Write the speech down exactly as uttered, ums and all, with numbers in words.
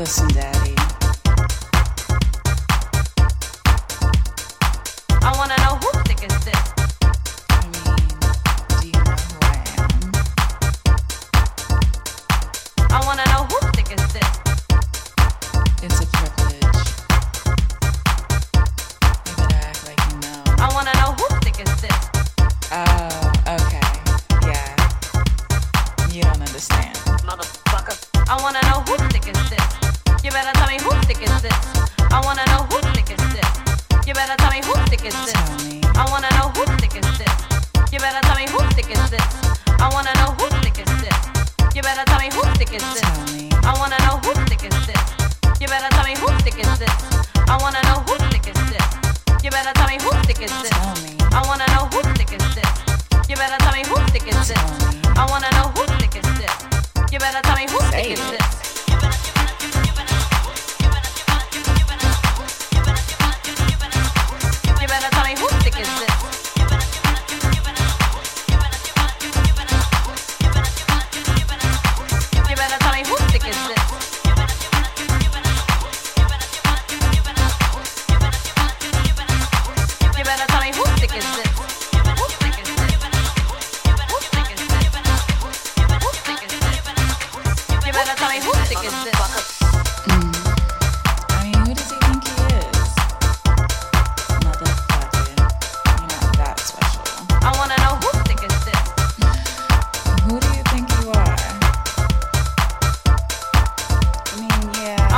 Listen, Daddy. I wanna know whose dick is this? I mean, do you know who I am? I wanna know whose dick is this? It's a privilege. You better act like you know. I wanna know whose dick is this? Oh, okay. Yeah. You don't understand. Motherfucker. I wanna know whose dick is this? You better tell me whose dick is this? I wanna know